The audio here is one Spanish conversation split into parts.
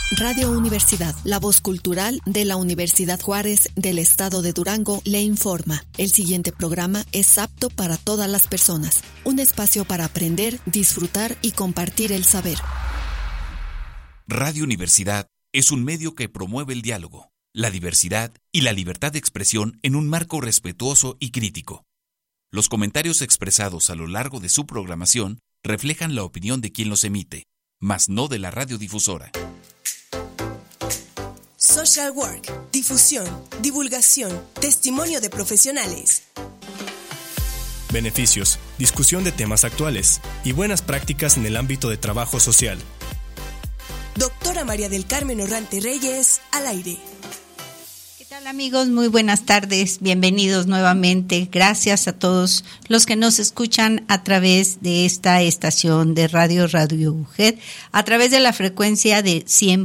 Radio Universidad, la voz cultural de la Universidad Juárez del Estado de Durango, le informa. El siguiente programa es apto para todas las personas. Un espacio para aprender, disfrutar y compartir el saber. Radio Universidad es un medio que promueve el diálogo, la diversidad y la libertad de expresión en un marco respetuoso y crítico. Los comentarios expresados a lo largo de su programación reflejan la opinión de quien los emite, mas no de la radiodifusora. Social Work, difusión, divulgación, testimonio de profesionales. Beneficios, discusión de temas actuales y buenas prácticas en el ámbito de trabajo social. Doctora María del Carmen Orrante Reyes, al aire. ¿Qué tal, amigos? Muy buenas tardes, bienvenidos nuevamente. Gracias a todos los que nos escuchan a través de esta estación de Radio UGED, a través de la frecuencia de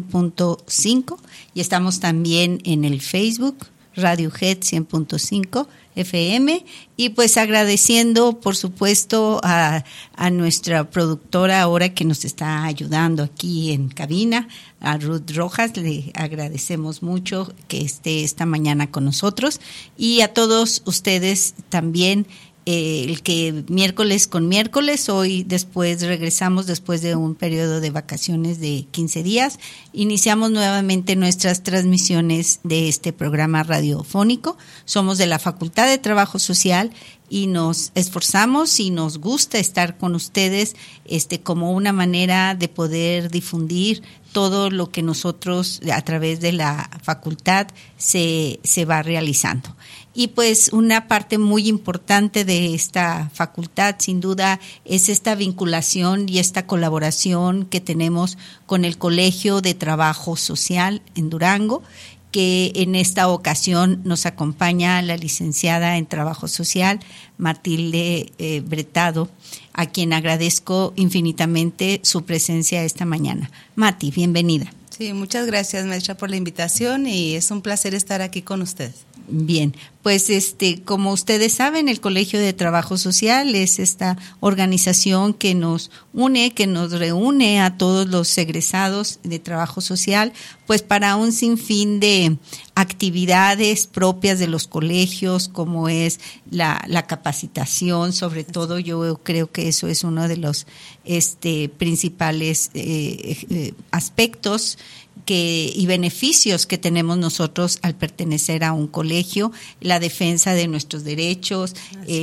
100.5, y estamos también en el Facebook, Radio UGED 100.5 FM, y pues agradeciendo por supuesto a nuestra productora ahora que nos está ayudando aquí en cabina, a Ruth Rojas. Le agradecemos mucho que esté esta mañana con nosotros, y a todos ustedes también. El que miércoles con miércoles, hoy regresamos después de un periodo de vacaciones de 15 días, iniciamos nuevamente nuestras transmisiones de este programa radiofónico. Somos de la Facultad de Trabajo Social y nos esforzamos y nos gusta estar con ustedes como una manera de poder difundir todo lo que nosotros a través de la facultad se va realizando. Y pues una parte muy importante de esta facultad, sin duda, es esta vinculación y esta colaboración que tenemos con el Colegio de Trabajo Social en Durango, que en esta ocasión nos acompaña la licenciada en Trabajo Social, Matilde Bretado, a quien agradezco infinitamente su presencia esta mañana. Mati, bienvenida. Sí, muchas gracias, maestra, por la invitación, y es un placer estar aquí con usted. Bien, pues como ustedes saben, el Colegio de Trabajo Social es esta organización que nos reúne a todos los egresados de trabajo social, pues para un sinfín de actividades propias de los colegios, como es la capacitación. Sobre todo yo creo que eso es uno de los principales aspectos y beneficios que tenemos nosotros al pertenecer a un colegio, la defensa de nuestros derechos,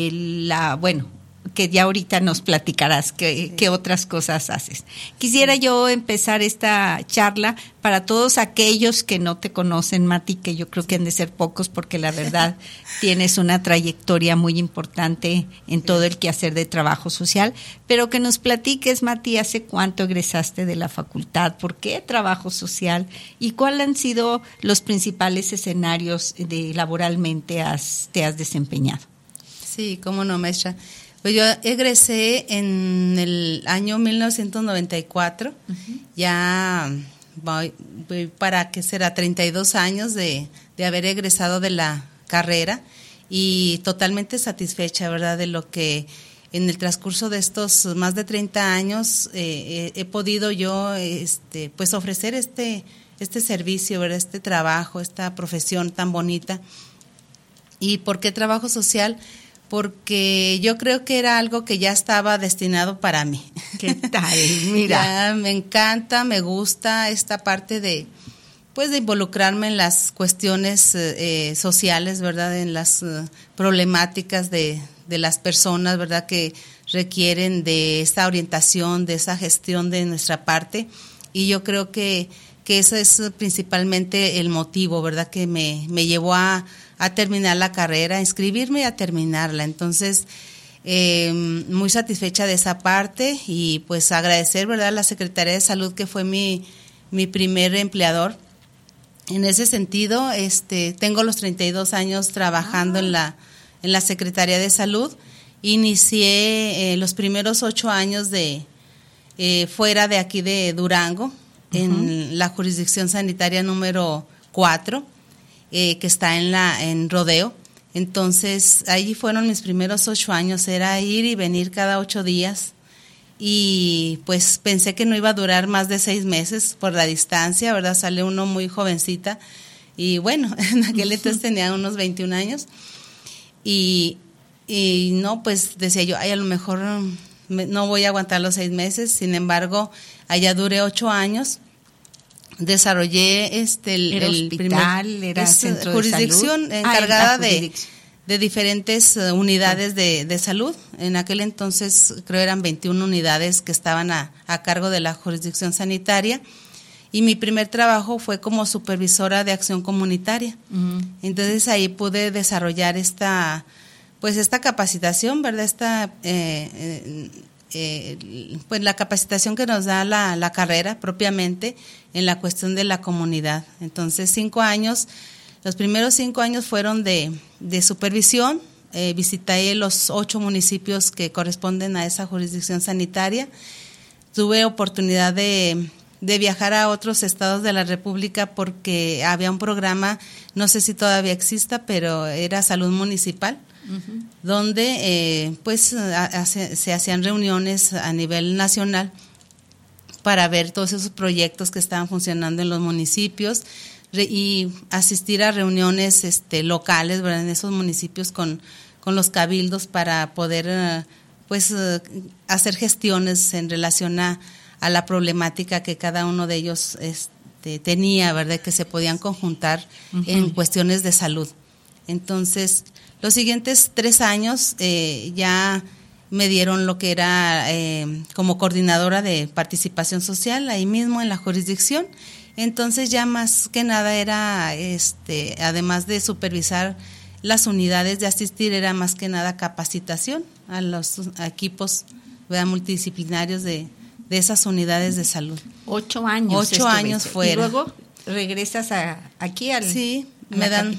que ya ahorita nos platicarás qué otras cosas haces. Quisiera yo empezar esta charla para todos aquellos que no te conocen, Mati, que yo creo que han de ser pocos, porque la verdad tienes una trayectoria muy importante en todo el quehacer de trabajo social, pero que nos platiques, Mati, ¿hace cuánto egresaste de la facultad? ¿Por qué trabajo social? ¿Y cuáles han sido los principales escenarios laboralmente te has desempeñado? Sí, cómo no, maestra. Pues yo egresé en el año 1994, ya voy para, ¿qué será?, 32 años de haber egresado de la carrera, y totalmente satisfecha, ¿verdad?, de lo que en el transcurso de estos más de 30 años he podido yo pues ofrecer este servicio, ¿verdad?, este trabajo, esta profesión tan bonita. ¿Y por qué trabajo social? Porque yo creo que era algo que ya estaba destinado para mí. ¿Qué tal? Mira. Ya me encanta, me gusta esta parte de involucrarme en las cuestiones sociales, ¿verdad? En las problemáticas de las personas, ¿verdad?, que requieren de esta orientación, de esa gestión de nuestra parte. Y yo creo que ese es principalmente el motivo, ¿verdad?, que me llevó a terminar la carrera, a inscribirme y a terminarla. Entonces, muy satisfecha de esa parte, y pues agradecer, ¿verdad?, a la Secretaría de Salud, que fue mi primer empleador. En ese sentido, tengo los 32 años trabajando en la Secretaría de Salud. Inicié los primeros 8 años fuera de aquí de Durango, en la jurisdicción sanitaria número 4, que está en Rodeo. Entonces, ahí fueron mis primeros 8 años, era ir y venir cada 8 días, y pues pensé que no iba a durar más de 6 meses por la distancia, ¿verdad? Sale uno muy jovencita y bueno, en aquel entonces tenía unos 21 años y no, pues decía yo, ay, a lo mejor no voy a aguantar los 6 meses, sin embargo, allá duré 8 años. Desarrollé ¿Era el hospital, primer, era centro jurisdicción de salud? Encargada de diferentes unidades de salud. En aquel entonces creo eran 21 unidades que estaban a cargo de la jurisdicción sanitaria, y mi primer trabajo fue como supervisora de acción comunitaria. Uh-huh. Entonces ahí pude desarrollar esta capacitación, ¿verdad? Pues la capacitación que nos da la carrera propiamente en la cuestión de la comunidad. Entonces 5 años, los primeros 5 años fueron de supervisión. Visité los 8 municipios que corresponden a esa jurisdicción sanitaria. Tuve oportunidad de viajar a otros estados de la República porque había un programa, no sé si todavía exista, pero era salud municipal. Uh-huh. Donde se hacían reuniones a nivel nacional para ver todos esos proyectos que estaban funcionando en los municipios y asistir a reuniones locales, ¿verdad? En esos municipios con los cabildos para poder hacer gestiones en relación a la problemática que cada uno de ellos tenía, ¿verdad? Que se podían conjuntar uh-huh. en cuestiones de salud. Entonces, los siguientes 3 años ya me dieron lo que era como coordinadora de participación social ahí mismo en la jurisdicción. Entonces ya más que nada era, además de supervisar las unidades de asistir, era más que nada capacitación a los equipos, ¿verdad? Multidisciplinarios de esas unidades de salud. 8 años. 8 años fuera. Y luego regresas aquí al... Sí. Me dan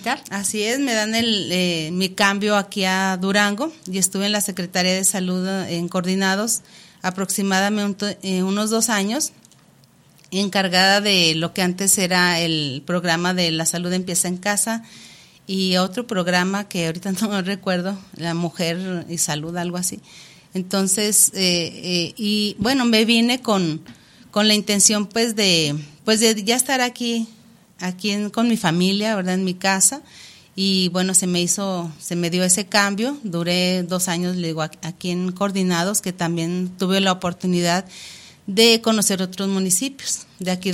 mi cambio aquí a Durango y estuve en la Secretaría de Salud en Coordinados aproximadamente unos 2 años, encargada de lo que antes era el programa de la salud empieza en casa y otro programa que ahorita no me recuerdo, la mujer y salud, algo así. Entonces, y bueno, me vine con la intención de ya estar aquí con mi familia, ¿verdad? En mi casa, y bueno, se me dio ese cambio. Duré 2 años, le digo, aquí en Coordinados, que también tuve la oportunidad de conocer otros municipios de aquí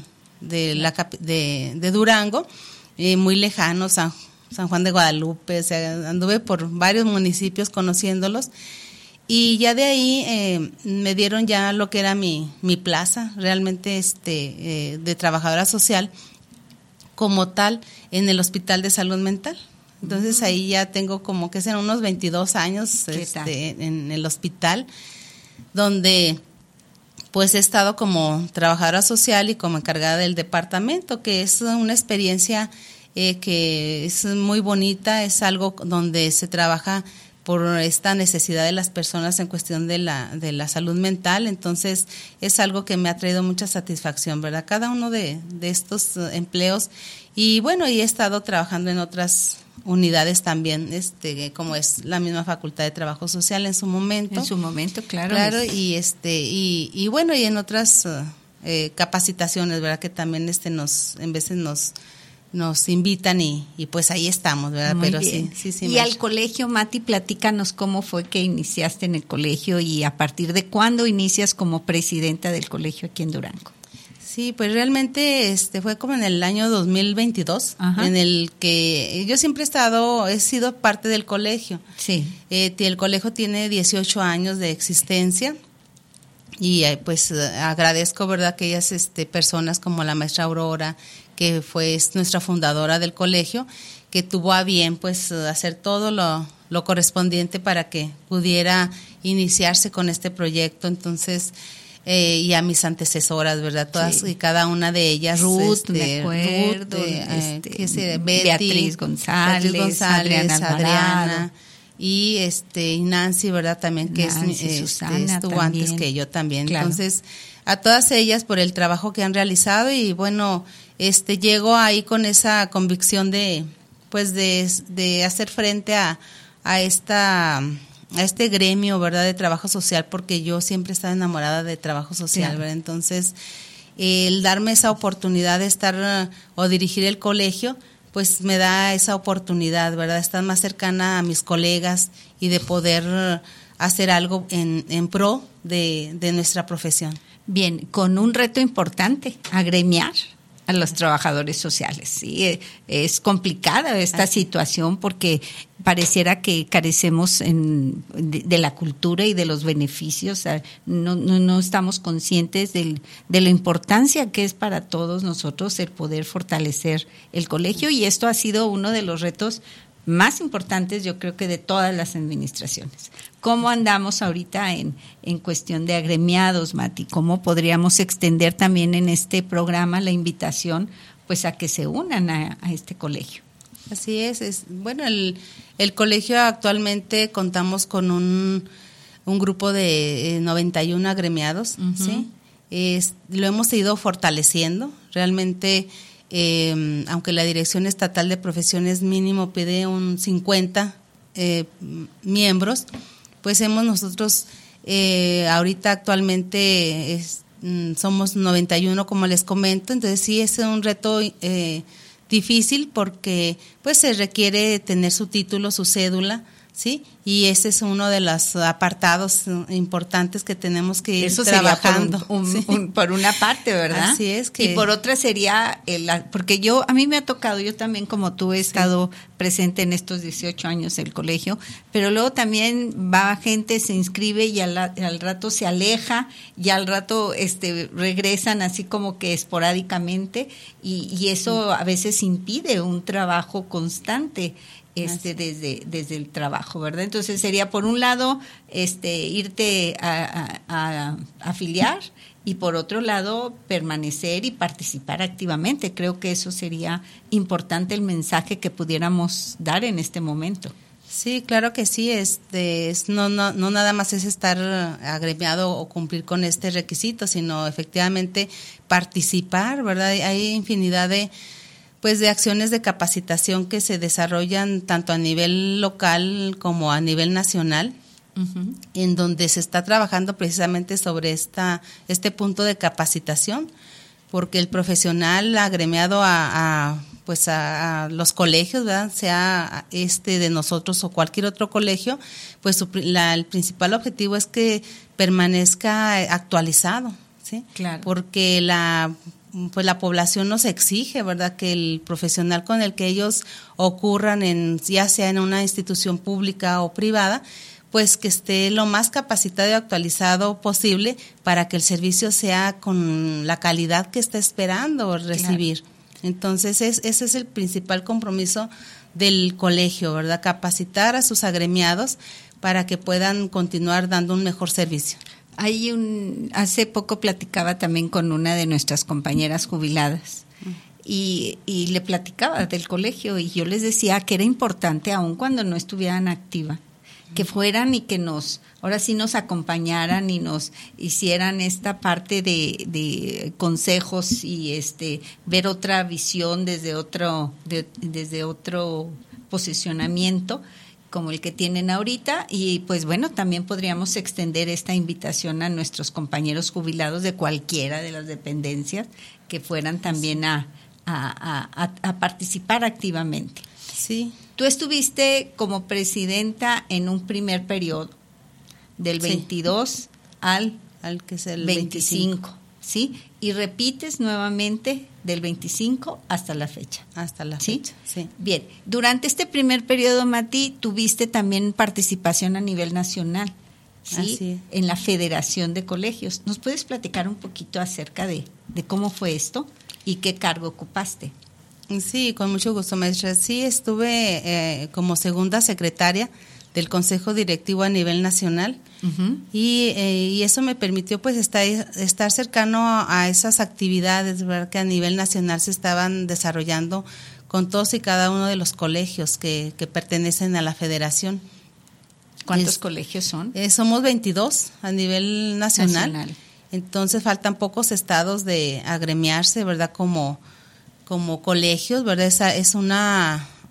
de Durango, muy lejanos, San Juan de Guadalupe, o sea, anduve por varios municipios conociéndolos. Y ya de ahí me dieron ya lo que era mi plaza, realmente de trabajadora social, como tal, en el Hospital de Salud Mental. Entonces ahí ya tengo como que serán unos 22 años en el hospital, donde pues he estado como trabajadora social y como encargada del departamento, que es una experiencia que es muy bonita, es algo donde se trabaja por esta necesidad de las personas en cuestión de la salud mental. Entonces es algo que me ha traído mucha satisfacción, ¿verdad? Cada uno de estos empleos. Y bueno, y he estado trabajando en otras unidades también, como es la misma Facultad de Trabajo Social en su momento. En su momento, claro. Claro, y bueno, y en otras capacitaciones, ¿verdad? Que también en veces nos invitan y pues ahí estamos, ¿verdad? Muy pero bien. sí. Y al colegio, Mati, platícanos cómo fue que iniciaste en el colegio y a partir de cuándo inicias como presidenta del colegio aquí en Durango. Sí, pues realmente fue como en el año 2022, ajá, en el que yo siempre he sido parte del colegio. Sí. El colegio tiene 18 años de existencia. Y pues agradezco, ¿verdad?, aquellas personas como la maestra Aurora, que fue nuestra fundadora del colegio, que tuvo a bien pues hacer todo lo correspondiente para que pudiera iniciarse con este proyecto. Entonces, y a mis antecesoras, ¿verdad?, todas y cada una de ellas. Ruth, me acuerdo, Betty, Beatriz González, Adriana y Nancy, ¿verdad?, también, que Susana estuvo también, antes que yo también. Claro. Entonces, a todas ellas por el trabajo que han realizado y bueno, llego ahí con esa convicción de hacer frente a este gremio, ¿verdad?, de trabajo social, porque yo siempre he estado enamorada de trabajo social, claro, ¿verdad? Entonces, el darme esa oportunidad de estar o dirigir el colegio, pues me da esa oportunidad, ¿verdad?, estar más cercana a mis colegas y de poder hacer algo en pro de nuestra profesión. Bien, con un reto importante, agremiar a los trabajadores sociales. Sí, es complicada esta situación porque pareciera que carecemos de la cultura y de los beneficios. No estamos conscientes de la importancia que es para todos nosotros el poder fortalecer el colegio, y esto ha sido uno de los retos más importantes, yo creo que de todas las administraciones. ¿Cómo andamos ahorita en cuestión de agremiados, Mati? ¿Cómo podríamos extender también en este programa la invitación pues a que se unan a este colegio? Así es. Bueno, el colegio actualmente contamos con un grupo de 91 agremiados, uh-huh, ¿sí? Lo hemos ido fortaleciendo, realmente. Aunque la Dirección Estatal de Profesiones mínimo pide un 50 miembros, pues nosotros ahorita actualmente somos 91, como les comento. Entonces sí es un reto difícil porque pues se requiere tener su título, su cédula, ¿sí? Y ese es uno de los apartados importantes que tenemos que ir trabajando. Por una parte, ¿verdad? Así es. Y por otra sería, porque a mí me ha tocado, yo también como tú he estado presente en estos 18 años del colegio, pero luego también va gente, se inscribe y al rato se aleja y al rato regresan así como que esporádicamente y eso a veces impide un trabajo constante. Desde el trabajo, ¿verdad? Entonces sería por un lado irte a afiliar y por otro lado permanecer y participar activamente. Creo que eso sería importante, el mensaje que pudiéramos dar en este momento. Sí, claro que sí. No nada más es estar agremiado o cumplir con este requisito, sino efectivamente participar, ¿verdad? Hay infinidad de acciones de capacitación que se desarrollan tanto a nivel local como a nivel nacional, uh-huh, en donde se está trabajando precisamente sobre este punto de capacitación, porque el profesional agremiado a los colegios, ¿verdad?, sea de nosotros o cualquier otro colegio, pues el principal objetivo es que permanezca actualizado, ¿sí? Claro. Porque la población nos exige, ¿verdad?, que el profesional con el que ellos ocurran ya sea en una institución pública o privada, pues que esté lo más capacitado y actualizado posible para que el servicio sea con la calidad que está esperando recibir. Claro. Entonces, ese es el principal compromiso del colegio, ¿verdad?, capacitar a sus agremiados para que puedan continuar dando un mejor servicio. Hace poco platicaba también con una de nuestras compañeras jubiladas y le platicaba del colegio y yo les decía que era importante, aun cuando no estuvieran activa, que fueran y que ahora sí nos acompañaran y nos hicieran esta parte de consejos y ver otra visión desde otro posicionamiento como el que tienen ahorita, y pues bueno, también podríamos extender esta invitación a nuestros compañeros jubilados de cualquiera de las dependencias que fueran también a participar activamente. Sí. Tú estuviste como presidenta en un primer periodo del 22 al que es el 25, ¿sí? Y repites nuevamente del 25 hasta la fecha. Hasta la ¿sí? fecha, sí. Bien, durante este primer periodo, Mati, tuviste también participación a nivel nacional, ¿sí? Así es. En la Federación de Colegios. ¿Nos puedes platicar un poquito acerca de cómo fue esto y qué cargo ocupaste? Sí, con mucho gusto, maestra. Sí, estuve como segunda secretaria del Consejo Directivo a nivel nacional, uh-huh, y eso me permitió pues estar cercano a esas actividades, ¿verdad?, que a nivel nacional se estaban desarrollando con todos y cada uno de los colegios que pertenecen a la federación. ¿Cuántos colegios son? Somos 22 a nivel nacional. Entonces faltan pocos estados de agremiarse, ¿verdad?, como colegios, ¿verdad? Es una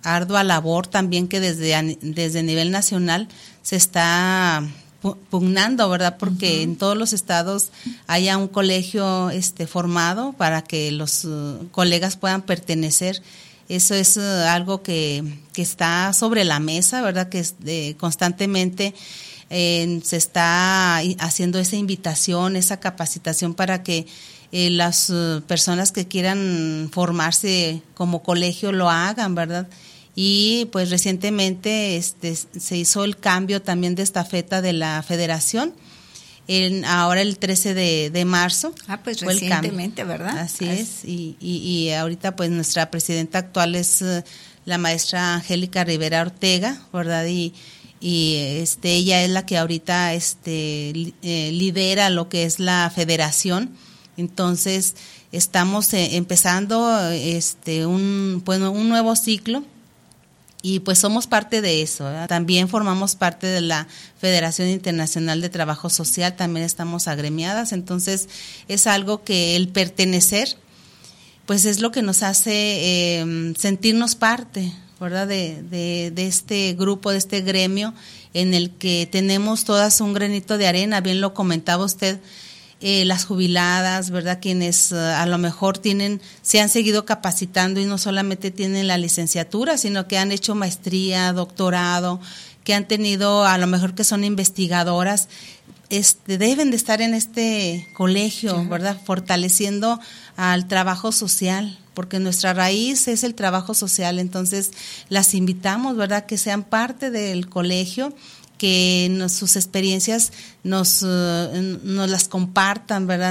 ardua labor también que desde nivel nacional se está pugnando, ¿verdad? Porque en todos los estados haya un colegio formado para que los colegas puedan pertenecer. Eso es algo que está sobre la mesa, ¿verdad? Que constantemente se está haciendo esa invitación, esa capacitación para que las personas que quieran formarse como colegio lo hagan, ¿verdad? Y pues recientemente se hizo el cambio también de estafeta de la federación, ahora el 13 de marzo. Pues fue recientemente, ¿verdad? Así es, y ahorita pues nuestra presidenta actual es la maestra Angélica Rivera Ortega, ¿verdad? Y ella es la que ahorita lidera lo que es la federación. Entonces estamos empezando un nuevo ciclo. Y pues somos parte de eso, ¿verdad? También formamos parte de la Federación Internacional de Trabajo Social, también estamos agremiadas, entonces es algo que el pertenecer, pues es lo que nos hace sentirnos parte, ¿verdad? De este grupo, de este gremio en el que tenemos todas un granito de arena, bien lo comentaba usted. Las jubiladas, ¿verdad? Quienes a lo mejor se han seguido capacitando y no solamente tienen la licenciatura, sino que han hecho maestría, doctorado, que han tenido, a lo mejor que son investigadoras, deben de estar en este colegio, ¿verdad? Fortaleciendo al trabajo social, porque nuestra raíz es el trabajo social, entonces las invitamos, ¿verdad? Que sean parte del colegio, que sus experiencias nos las compartan, ¿verdad?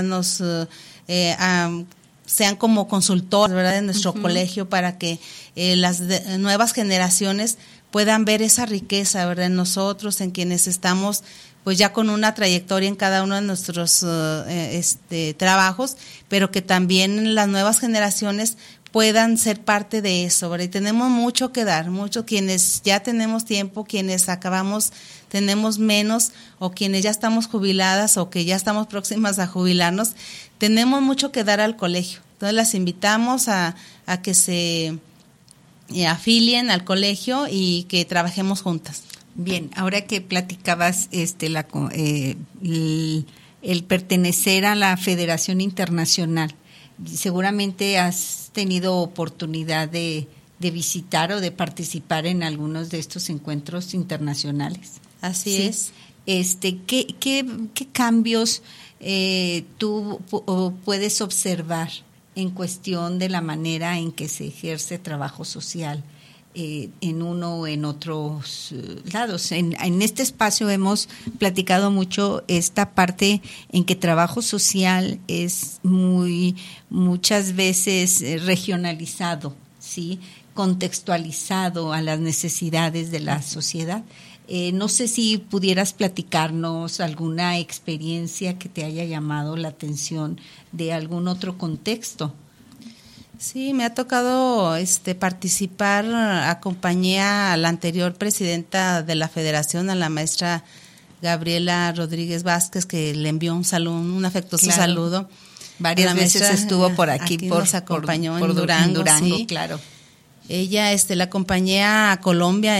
Sean como consultores, ¿verdad? De nuestro colegio para que las nuevas generaciones puedan ver esa riqueza, ¿verdad? En nosotros, en quienes estamos pues ya con una trayectoria en cada uno de nuestros trabajos, pero que también las nuevas generaciones puedan ser parte de eso, ¿verdad? Y tenemos mucho que dar, quienes ya tenemos tiempo, quienes tenemos menos, o quienes ya estamos jubiladas o que ya estamos próximas a jubilarnos, tenemos mucho que dar al colegio. Entonces las invitamos a que se afilien al colegio y que trabajemos juntas. Bien, ahora que platicabas el pertenecer a la Federación Internacional, seguramente has tenido oportunidad de visitar o de participar en algunos de estos encuentros internacionales. Así es. ¿Qué cambios tú puedes observar en cuestión de la manera en que se ejerce trabajo social en uno o en otros lados? En este espacio hemos platicado mucho esta parte en que trabajo social es muchas veces regionalizado, ¿sí? Contextualizado a las necesidades de la sociedad. No sé si pudieras platicarnos alguna experiencia que te haya llamado la atención de algún otro contexto. Sí, me ha tocado participar, acompañé a la anterior presidenta de la federación, a la maestra Gabriela Rodríguez Vázquez, que le envió un afectuoso saludo. Varias veces estuvo por aquí nos acompañó en Durango, sí. Claro. Ella la acompañé a Colombia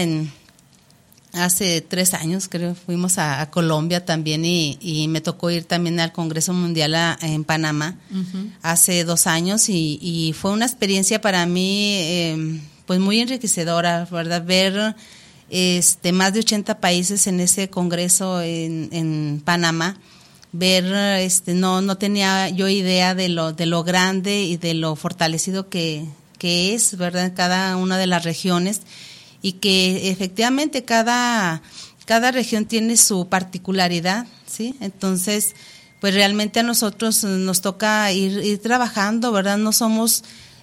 hace 3 años, creo, fuimos a Colombia también y me tocó ir también al Congreso Mundial en Panamá hace 2 años y fue una experiencia para mí pues muy enriquecedora, ¿verdad? Ver más de 80 países en ese congreso en Panamá, ver no tenía yo idea de lo grande y de lo fortalecido que es, ¿verdad? En cada una de las regiones. Y que efectivamente cada región tiene su particularidad, ¿sí? Entonces, pues realmente a nosotros nos toca ir trabajando, ¿verdad? No somos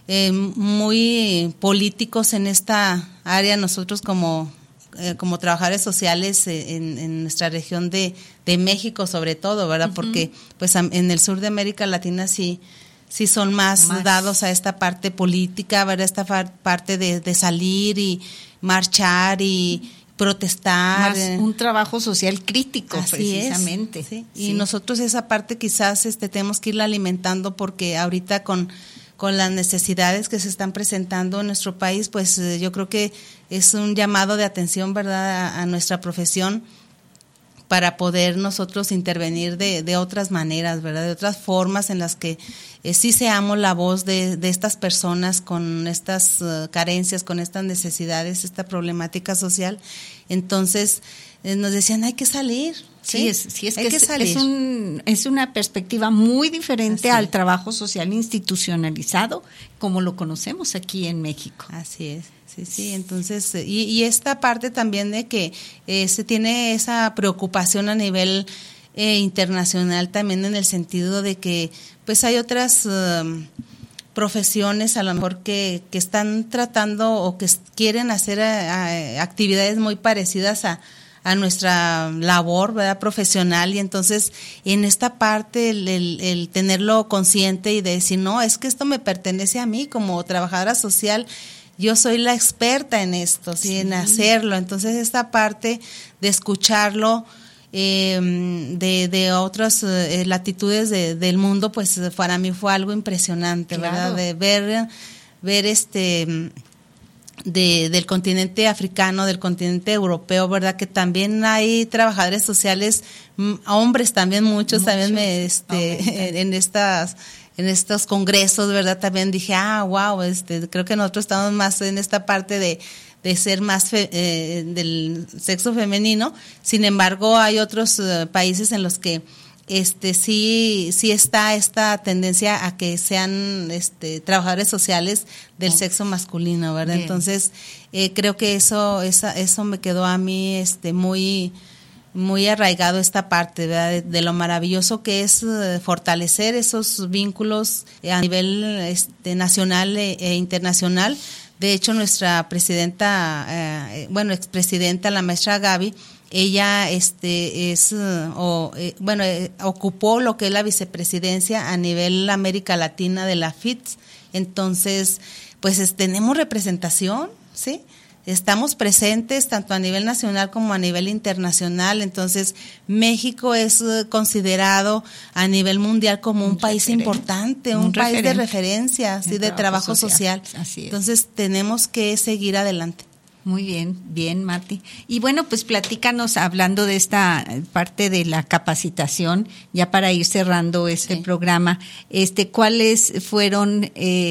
muy políticos en esta área, nosotros como trabajadores sociales en nuestra región de México sobre todo, ¿verdad? Porque pues en el sur de América Latina sí son más dados a esta parte política, ¿verdad? Esta parte de salir y marchar y protestar. Más un trabajo social crítico, así precisamente. Sí. Y nosotros esa parte quizás tenemos que irla alimentando porque ahorita con con las necesidades que se están presentando en nuestro país, pues yo creo que es un llamado de atención, ¿verdad?, a nuestra profesión, para poder nosotros intervenir de otras maneras, ¿verdad?, de otras formas en las que sí seamos la voz de estas personas con estas carencias, con estas necesidades, esta problemática social. Entonces nos decían, hay que salir. Sí, es que es una perspectiva muy diferente al trabajo social institucionalizado como lo conocemos aquí en México. Así es. Sí, entonces, y esta parte también de que se tiene esa preocupación a nivel internacional también, en el sentido de que pues hay otras profesiones a lo mejor que están tratando o que quieren hacer actividades muy parecidas a nuestra labor, ¿verdad?, profesional, y entonces en esta parte el tenerlo consciente y de decir, no, es que esto me pertenece a mí como trabajadora social, yo soy la experta en esto, ¿sí? En hacerlo. Entonces esta parte de escucharlo de otras latitudes del mundo, pues para mí fue algo impresionante, claro, ¿verdad? De ver del continente africano, del continente europeo, ¿verdad?, que también hay trabajadores sociales, hombres también, muchos también en estos congresos, ¿verdad? También dije, wow, creo que nosotros estamos más en esta parte de ser más del sexo femenino. Sin embargo, hay otros países en los que sí está esta tendencia a que sean trabajadores sociales del sexo masculino, ¿verdad? Bien. Entonces, creo que eso me quedó a mí muy arraigado, esta parte, ¿verdad?, de lo maravilloso que es fortalecer esos vínculos a nivel nacional e internacional. De hecho, nuestra presidenta, expresidenta, la maestra Gaby, ella ocupó lo que es la vicepresidencia a nivel América Latina de la FITS. Entonces, pues tenemos representación, ¿sí? Estamos presentes tanto a nivel nacional como a nivel internacional. Entonces, México es considerado a nivel mundial como un país importante, un país de referencia, ¿sí?, de trabajo social. Así es. Entonces, tenemos que seguir adelante. Muy bien, Marti. Y bueno, pues platícanos, hablando de esta parte de la capacitación, ya para ir cerrando programa, ¿cuáles fueron,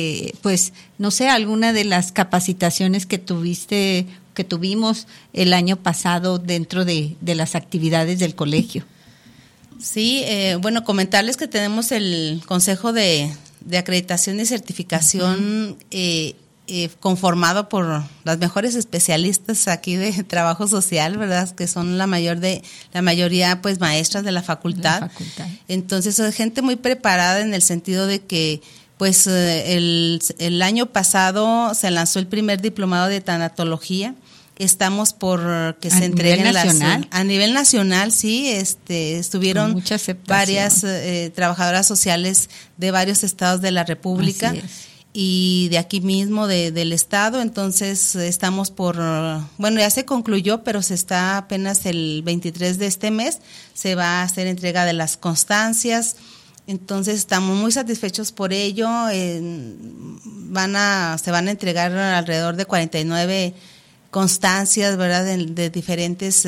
alguna de las capacitaciones que tuvimos el año pasado dentro de las actividades del colegio? Sí, comentarles que tenemos el Consejo de Acreditación y Certificación, conformado por las mejores especialistas aquí de trabajo social, ¿verdad?, que son la mayoría pues maestras de la facultad. Entonces es gente muy preparada, en el sentido de que pues el año pasado se lanzó el primer diplomado de tanatología. Estamos por que se entreguen a nivel nacional, sí, estuvieron varias trabajadoras sociales de varios estados de la República y de aquí mismo del estado. Entonces estamos ya se concluyó, pero se está apenas el 23 de este mes, se va a hacer entrega de las constancias. Entonces estamos muy satisfechos por ello. Se van a entregar alrededor de 49 constancias, ¿verdad?, de diferentes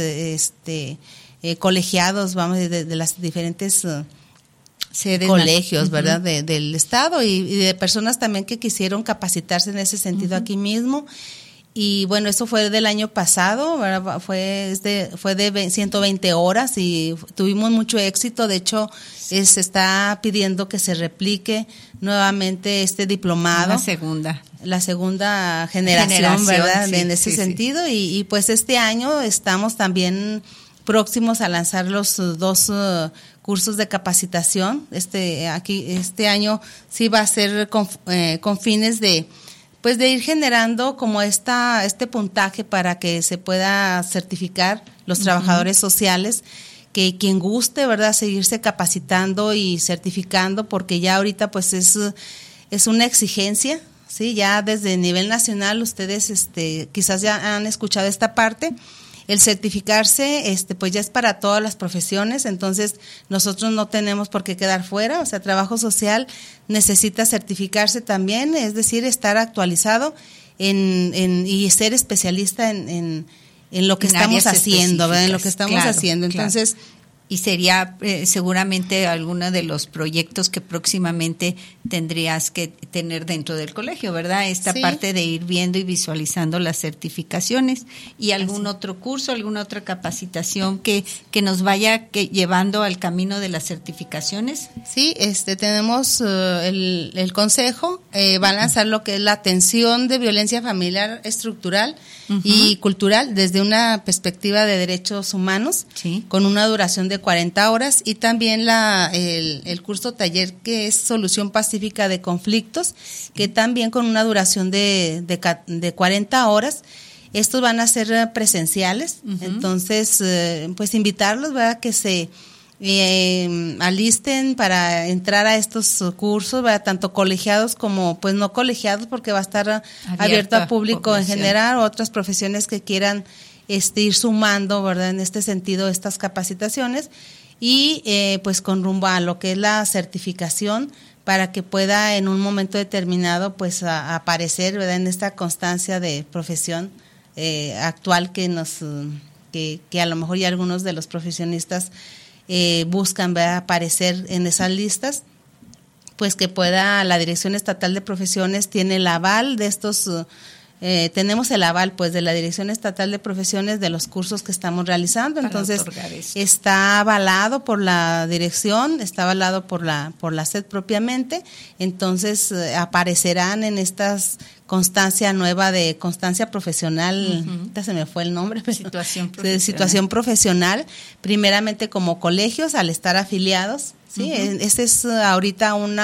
colegiados, de las diferentes colegios, ¿verdad?, del estado, y de personas también que quisieron capacitarse en ese sentido aquí mismo. Y bueno, eso fue del año pasado, ¿verdad? Fue de 120 horas y tuvimos mucho éxito. De hecho, se está pidiendo que se replique nuevamente este diplomado. La segunda generación, ¿verdad?, en ese sentido. Y pues este año estamos también próximos a lanzar los 2 cursos de capacitación. Este año sí va a ser con fines de ir generando como este puntaje para que se pueda certificar los trabajadores sociales, que quien guste, ¿verdad?, seguirse capacitando y certificando, porque ya ahorita pues es una exigencia, sí, ya desde nivel nacional ustedes quizás ya han escuchado esta parte. el certificarse, pues ya es para todas las profesiones, entonces nosotros no tenemos por qué quedar fuera, o sea, trabajo social necesita certificarse también, es decir, estar actualizado y ser especialista en lo que estamos haciendo, ¿verdad? En lo que estamos haciendo. Entonces, y sería seguramente alguno de los proyectos que próximamente tendrías que tener dentro del colegio, ¿verdad? Esta parte de ir viendo y visualizando las certificaciones y algún otro curso, alguna otra capacitación que nos vaya llevando al camino de las certificaciones. Sí, tenemos el consejo, va a lanzar lo que es la atención de violencia familiar estructural y cultural desde una perspectiva de derechos humanos, con una duración de 40 horas y también el curso taller que es solución pacífica de conflictos, que también con una duración de 40 horas. Estos van a ser presenciales, entonces pues invitarlos, ¿verdad?, que se alisten para entrar a estos cursos, ¿verdad?, tanto colegiados como pues no colegiados, porque va a estar abierto al público en general, o otras profesiones que quieran ir sumando, ¿verdad?, en este sentido estas capacitaciones y pues con rumbo a lo que es la certificación para que pueda en un momento determinado pues aparecer, ¿verdad?, en esta constancia de profesión actual que a lo mejor ya algunos de los profesionistas buscan, ¿verdad?, aparecer en esas listas, pues que pueda la Dirección Estatal de Profesiones tiene el aval de estos. Tenemos el aval pues de la Dirección Estatal de Profesiones de los cursos que estamos realizando, entonces está avalado por la dirección, está avalado por la SED propiamente, entonces aparecerán en estas constancia nueva de constancia profesional, se me fue el nombre, pero situación profesional, primeramente como colegios al estar afiliados, ¿sí? Este es ahorita un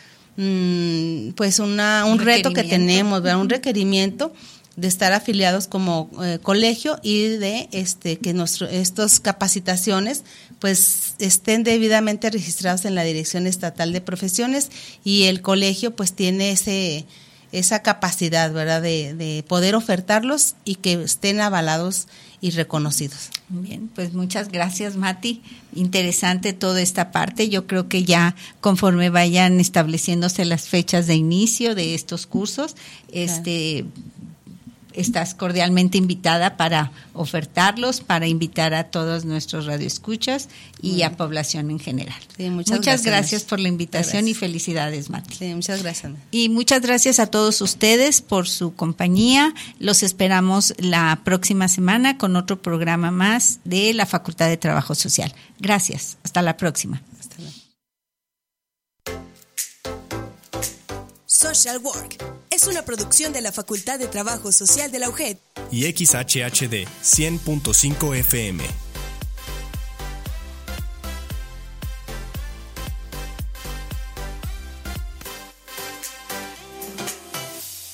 reto que tenemos, ¿verdad?, un requerimiento de estar afiliados como colegio y de que estas capacitaciones pues estén debidamente registrados en la Dirección Estatal de Profesiones y el colegio pues tiene esa capacidad, ¿verdad?, de poder ofertarlos y que estén avalados y reconocidos. Bien, pues muchas gracias, Mati. Interesante toda esta parte. Yo creo que ya conforme vayan estableciéndose las fechas de inicio de estos cursos, estás cordialmente invitada para ofertarlos, para invitar a todos nuestros radioescuchas y a población en general. Sí, muchas gracias por la invitación y felicidades, Mati. Sí, muchas gracias. Y muchas gracias a todos ustedes por su compañía. Los esperamos la próxima semana con otro programa más de la Facultad de Trabajo Social. Gracias. Hasta la próxima. Hasta luego. Social Work es una producción de la Facultad de Trabajo Social de la UGED y XHHD 100.5 FM.